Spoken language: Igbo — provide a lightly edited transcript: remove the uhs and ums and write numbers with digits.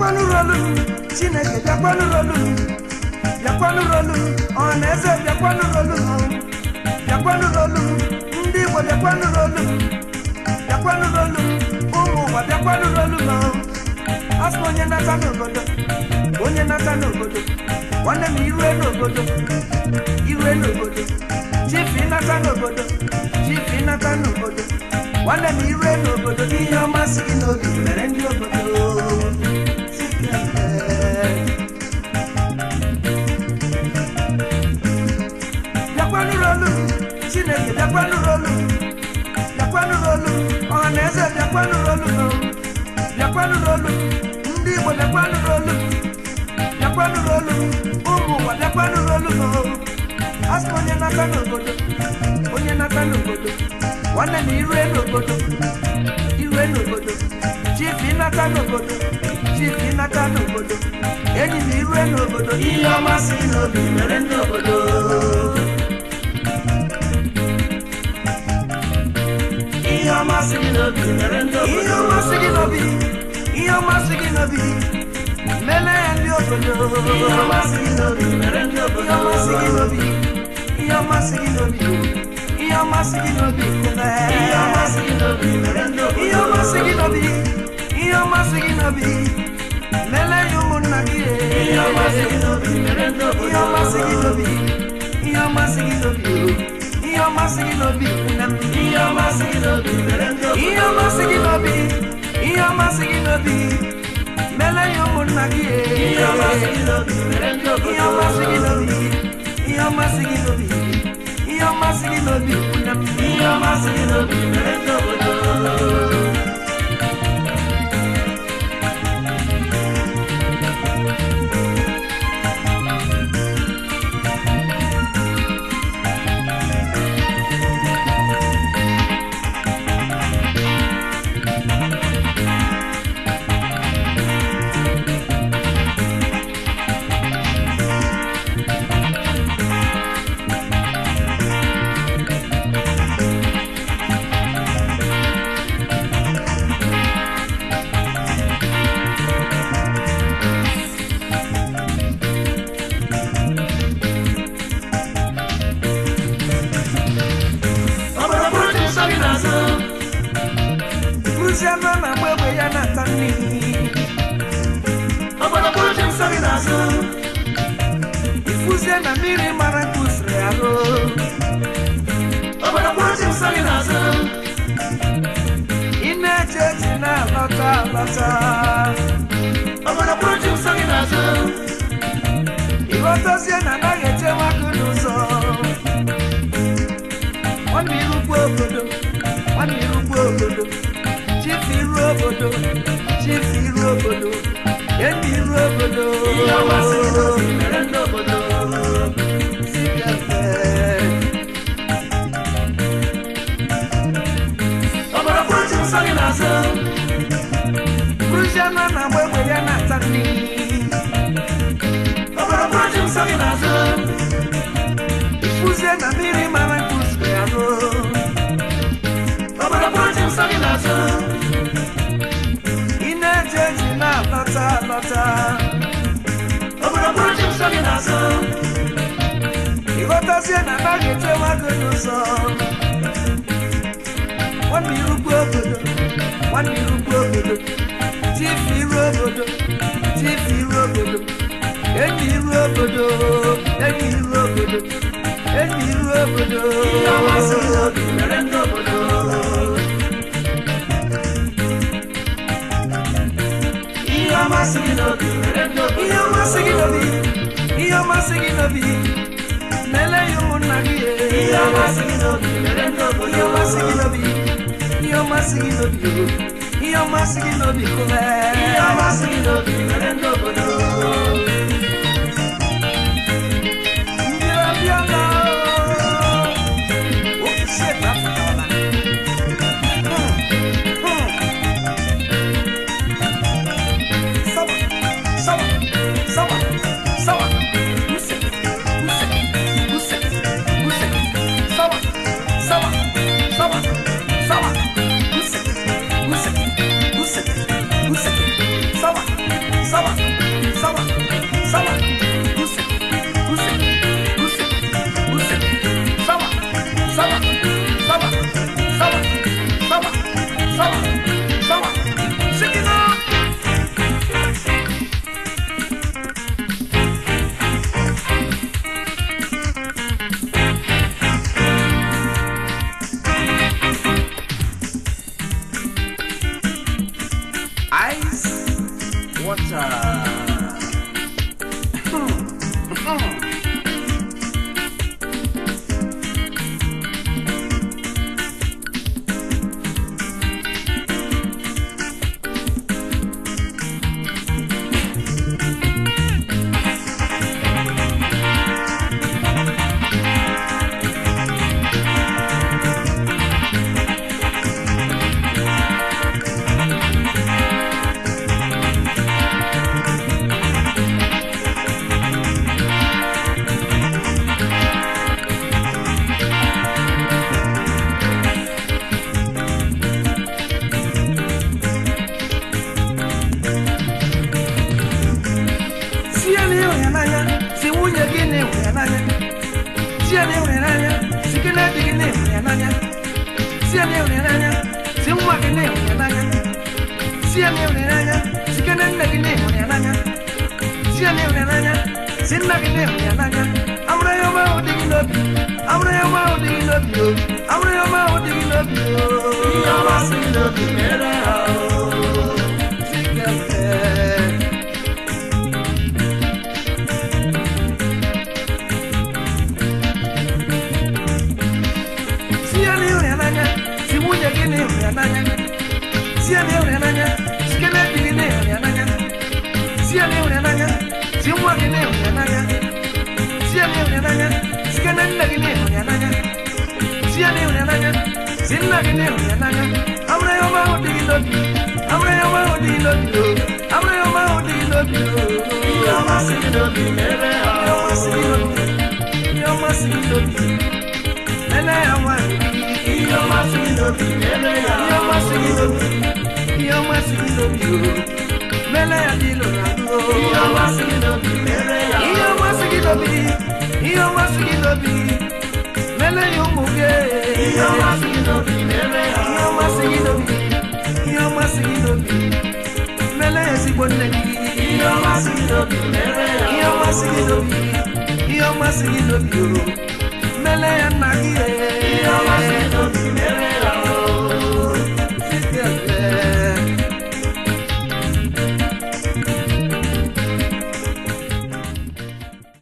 Biakwanurolu, Chineke biakwanurolu, biakwanurolu, Oneze biakwanurolu, biakwanurolu, ndị Igbo biakwanurolu, biakwanurolu, ụmụ ụwa biakwanurolu. Asị onye nata n'obodo, onye nata n'obodo, nwanne m irue n'obodo, irue n'obodo, chief nata n'obodo, chief nata n'obodo, nwanne m irue n'obodo, ihe ọma si gị n'obi mere ndị obodo. Biakwanurolu, Chineke biakwanurolu, biakwanurolu, Ọhaneze biakwanurolu, biakwanurolu, ndị Igbo biakwanurolu, biakwanurolu, ụmụ ụwa biakwanurolu. Asị onye nata n'obodo, onye nata n'obodo, nwanne m irue n'obodo, irue n'obodo, chief nata n'obodo, chief nata n'obodo, enyi m irue n'obodo, ihe ọma si n'obi mere ndị obodo. Ihe ọma si gị n'obi mere ndị obodo. Ihe ọma si gị n'obi, ihe ọma si gị n'obi, mele ya ndị obodo. Ihe ọma si gị n'obi mere ndị obodo. Ihe ọma si gị n'obi, ihe ọma si gị n'obi, ihe ọma si gị n'obi, ihe ọma si gị n'obi mere ndị obodo. Ihe ọma si gị n'obi, ihe ọma si gị n'obi, mele ya ụmụnna gị. Ihe ọma si gị n'obi mere ndị obodo. Ihe ọma si gị n'obi, ihe ọma si gị n'obi, ihe ọma si gị n'obi, ihe ọma si gị n'obi mere ndị obodo. Ihe ọma si gị n'obi, ihe ọma si gị n'obi, mele ya ụmụnna gị. Ihe ọma si gị n'obi mere ndị obodo. Ihe ọma si gị n'obi, ihe ọma si gị n'obi, ihe ọma si gị n'obi, ihe ọma si gị n'obi mere ndị obodo. Ifuzie na mmiri mara kusiri ahụ. Obodo kwụrụ nsọ gị n'azụ. Ị na-eche echi na-alọta alọta. Obodo kwụrụ nsọ gị n'azụ. Ịghọtazie na anaghị echewa gị n'ụzọ. Nwanne irukwu obodo, nwanne irukwu obodo, chief iru obodo, chief iru obodo, enyi iru obodo. Ihe ọma si gị n'obi mere ndị obodo. Obodo kwụrụ nsọ gị n'azụ. Bruziana na-agba egbe ya na-ata nri. Obodo kwụrụ nsọ gị n'azụ. Ifuzie na mmiri mara nkusiri ahụ. Obodo kwụrụ nsọ gị n'azụ. Ị na-eje eji na-alọta alọta. Obodo kwụrụ nsọ gị n'azụ. Ịghọtazie na anaghị echewa gị n'ụzọ. Nwanne irukwu obodo, nwanne irukwu obodo, chief iru obodo, chief iru obodo, enyi iru obodo, enyi iru obodo, enyi iru obodo. Ihe ọma si gị n'obi mere ndị obodo. Ihe ọma si gị n'obi mere ndị obodo. Ihe ọma si gị n'obi, ihe ọma si gị n'obi, mele ya ụmụnna gị. Ihe ọma si gị n'obi mere ndị obodo. Ihe ọma si gị n'obi, ihe ọma si gị n'obi, ihe ọma si gị n'obi kụme. Ihe ọma si gị n'obi mere ndị obodo. Ndị abịala ofisi ebe afọtala. Sawa, sawa, sawa, sawa. Use, use, use, use. Sawa, sawa, sawa, sawa. Use, use, use, use. Sawa, sawa. water. Mele